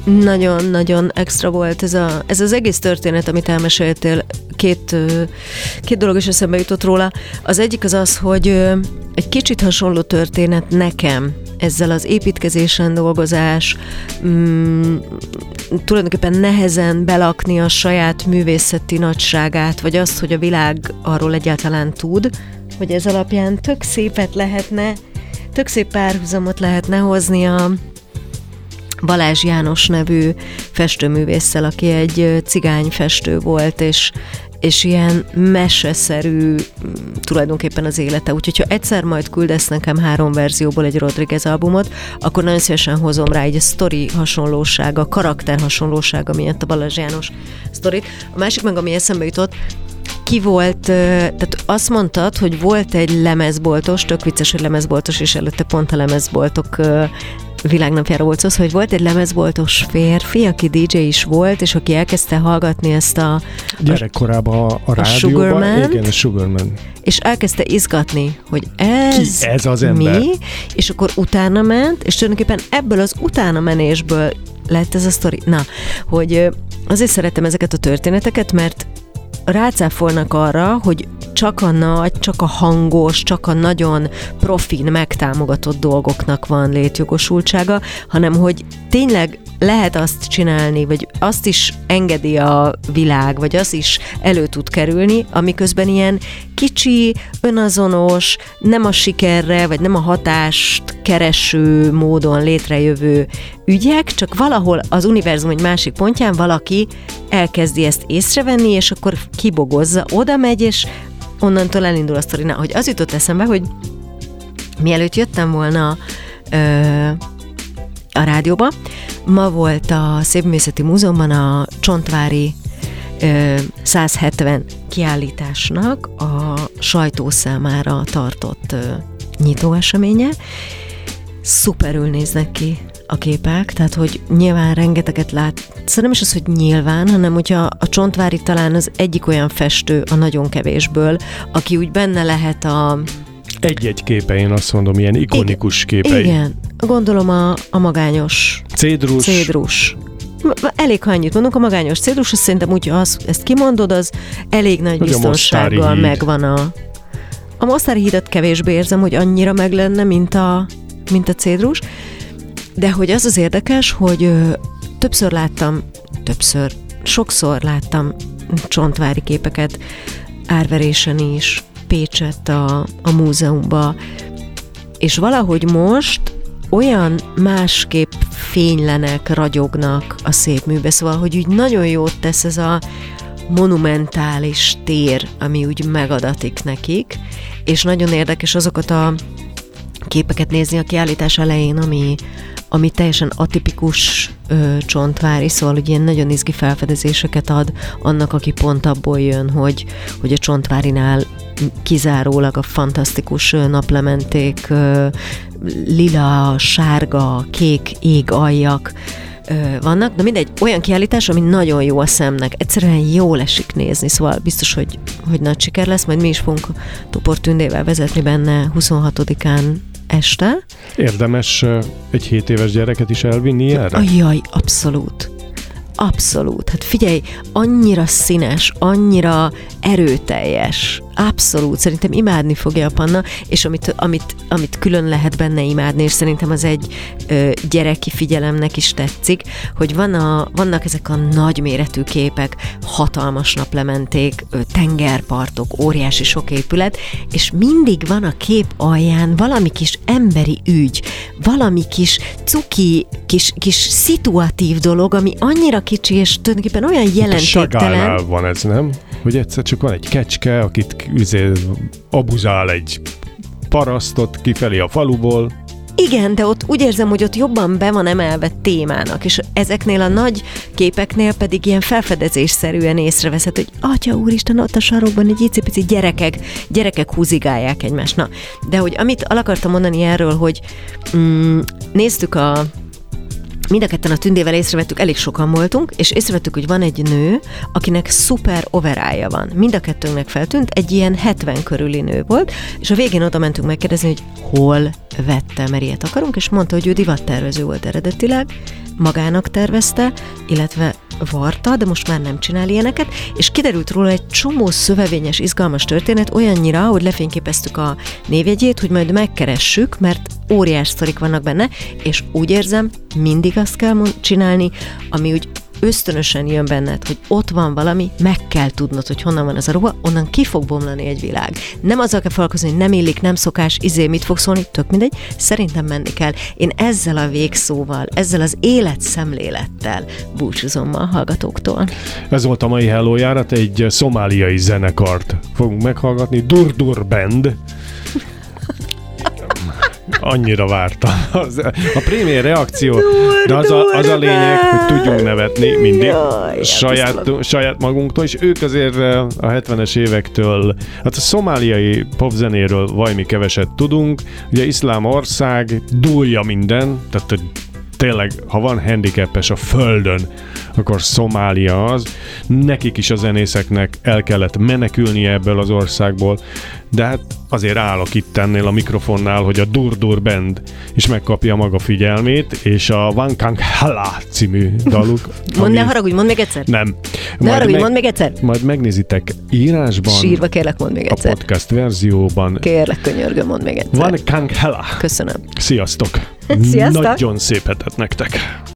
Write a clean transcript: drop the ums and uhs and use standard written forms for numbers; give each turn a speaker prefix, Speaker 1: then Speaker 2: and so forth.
Speaker 1: nagyon-nagyon extra volt ez az egész történet, amit elmeséltél. Két dolog is eszembe jutott róla. Az egyik az, hogy egy kicsit hasonló történet nekem ezzel az építkezésen dolgozás, tulajdonképpen nehezen belakni a saját művészeti nagyságát, vagy azt, hogy a világ arról egyáltalán tud, hogy ez alapján tök szép párhuzamot lehetne hozni a Balázs János nevű festőművésszel, aki egy cigányfestő volt, és ilyen meseszerű tulajdonképpen az élete. Úgyhogy ha egyszer majd küldesz nekem 3 verzióból egy Rodriguez albumot, akkor nagyon szívesen hozom rá így a sztori hasonlósága, a karakter hasonlósága miatt a Balázs János sztorit. A másik meg, ami eszembe jutott, ki volt, tehát azt mondtad, hogy volt egy lemezboltos, tök vicces, hogy lemezboltos, és előtte pont a lemezboltok világnapjára volt szó, hogy volt egy lemezboltos férfi, aki DJ is volt, és aki elkezdte hallgatni ezt a
Speaker 2: gyerekkorában a rádióban, igen, a Sugarman.
Speaker 1: És elkezdte izgatni, hogy ez
Speaker 2: az ember?
Speaker 1: Mi, és akkor utána ment, és tulajdonképpen ebből az utána menésből lett ez a sztori. Na, hogy azért szeretem ezeket a történeteket, mert rácáfolnak arra, hogy csak a nagy, csak a hangos, csak a nagyon profin megtámogatott dolgoknak van létjogosultsága, hanem hogy tényleg lehet azt csinálni, vagy azt is engedi a világ, vagy az is elő tud kerülni, amiközben ilyen kicsi, önazonos, nem a sikerre, vagy nem a hatást kereső módon létrejövő ügyek, csak valahol az univerzum egy másik pontján valaki elkezdi ezt észrevenni, és akkor kibogozza, oda megy, és onnantól elindul a sztori. Na, hogy az jutott eszembe, hogy mielőtt jöttem volna a rádióba, ma volt a Szépművészeti Múzeumban a Csontvári 170 kiállításnak a sajtó számára tartott nyitóeseménye. Szuperül néznek ki a képek, tehát hogy nyilván rengeteget lát. Nem is az, hogy nyilván, hanem hogyha a Csontvári talán az egyik olyan festő a nagyon kevésből, aki úgy benne lehet a...
Speaker 2: Egy-egy képe, én azt mondom, ilyen ikonikus képei.
Speaker 1: Igen, gondolom a magányos cédrus. Elég, ha annyit mondunk, a magányos cédrus, azt szerintem úgy, ha ezt kimondod, az elég nagy biztonsággal megvan a Mostári hídat kevésbé érzem, hogy annyira meg lenne, mint a cédrus, de hogy az érdekes, hogy sokszor láttam Csontvári képeket Árverésen is, Pécsett a múzeumba, és valahogy most olyan másképp fénylenek, ragyognak a szép műbe, szóval, hogy úgy nagyon jót tesz ez a monumentális tér, ami úgy megadatik nekik, és nagyon érdekes azokat a képeket nézni a kiállítás elején, ami teljesen atipikus Csontvári, szóval hogy ilyen nagyon izgi felfedezéseket ad annak, aki pont abból jön, hogy a Csontvárinál kizárólag a fantasztikus naplementék, lila, sárga, kék égaljak vannak, de mindegy, olyan kiállítás, ami nagyon jó a szemnek, egyszerűen jól esik nézni, szóval biztos, hogy nagy siker lesz, majd mi is fogunk Topor Tündével vezetni benne 26-án este.
Speaker 2: Érdemes egy 7 éves gyereket is elvinni erre?
Speaker 1: Jaj, abszolút. Abszolút. Hát figyelj, annyira színes, annyira erőteljes. Abszolút. Szerintem imádni fogja a Panna, és amit külön lehet benne imádni, és szerintem az egy gyereki figyelemnek is tetszik, hogy vannak ezek a nagyméretű képek, hatalmas naplementék, tengerpartok, óriási sok épület, és mindig van a kép alján valami kis emberi ügy, valami kis cuki, kis szituatív dolog, ami annyira kicsi, és tulajdonképpen olyan jelentéktelen.
Speaker 2: Sagálnál van ez, nem? Hogy egyszer csak van egy kecske, akit abuzál egy parasztot kifelé a faluból.
Speaker 1: Igen, de ott úgy érzem, hogy ott jobban be van emelve témának, és ezeknél a nagy képeknél pedig ilyen felfedezésszerűen észreveszed, hogy Atya úristen, ott a sarokban egy icipici gyerekek húzigálják egymást. Na, de hogy amit el akartam mondani erről, hogy néztük mind a ketten a Tündével észrevettük, elég sokan voltunk, és észrevettük, hogy van egy nő, akinek szuper overája van. Mind a kettőnknek feltűnt, egy ilyen 70 körüli nő volt, és a végén oda mentünk megkérdezni, hogy hol vette, mert ilyet akarunk, és mondta, hogy ő divattervező volt eredetileg, magának tervezte, illetve varta, de most már nem csinál ilyeneket, és kiderült róla egy csomó szövevényes, izgalmas történet, olyannyira, hogy lefényképeztük a névjegyét, hogy majd megkeressük, mert óriás sztorik vannak benne, és úgy érzem, mindig azt kell csinálni, ami úgy ösztönösen jön benned, hogy ott van valami, meg kell tudnod, hogy honnan van ez a ruha, onnan ki fog bomlani egy világ. Nem azzal kell foglalkozni, hogy nem illik, nem szokás, mit fog szólni, tök mindegy, szerintem menni kell. Én ezzel a végszóval, ezzel az életszemlélettel búcsúzom a hallgatóktól.
Speaker 2: Ez volt a mai Hello járat, egy szomáliai zenekart fogunk meghallgatni, Dur Band. Annyira vártam. A prémier reakció, de az a lényeg, hogy tudjunk nevetni mindig saját magunktól, és ők azért a 70-es évektől, hát a szomáliai popzenéről valami keveset tudunk, ugye iszlám ország, dúlja minden, tehát tényleg, ha van handicapes a földön, akkor Szomália az. Nekik is a zenészeknek el kellett menekülnie ebből az országból, de hát azért állok itt ennél a mikrofonnál, hogy a Dur Band is megkapja maga figyelmét, és a Wankang Hala című daluk.
Speaker 1: Ne haragudj, mondd még egyszer.
Speaker 2: Nem.
Speaker 1: Mondd még egyszer.
Speaker 2: Majd megnézitek írásban.
Speaker 1: Sírva kérlek, mondd még egyszer.
Speaker 2: A podcast verzióban.
Speaker 1: Kérlek, könyörgöm, mondd még egyszer.
Speaker 2: Wankang Hala.
Speaker 1: Köszönöm.
Speaker 2: Sziasztok.
Speaker 1: Sziasztok.
Speaker 2: Nagyon szép hetet nektek.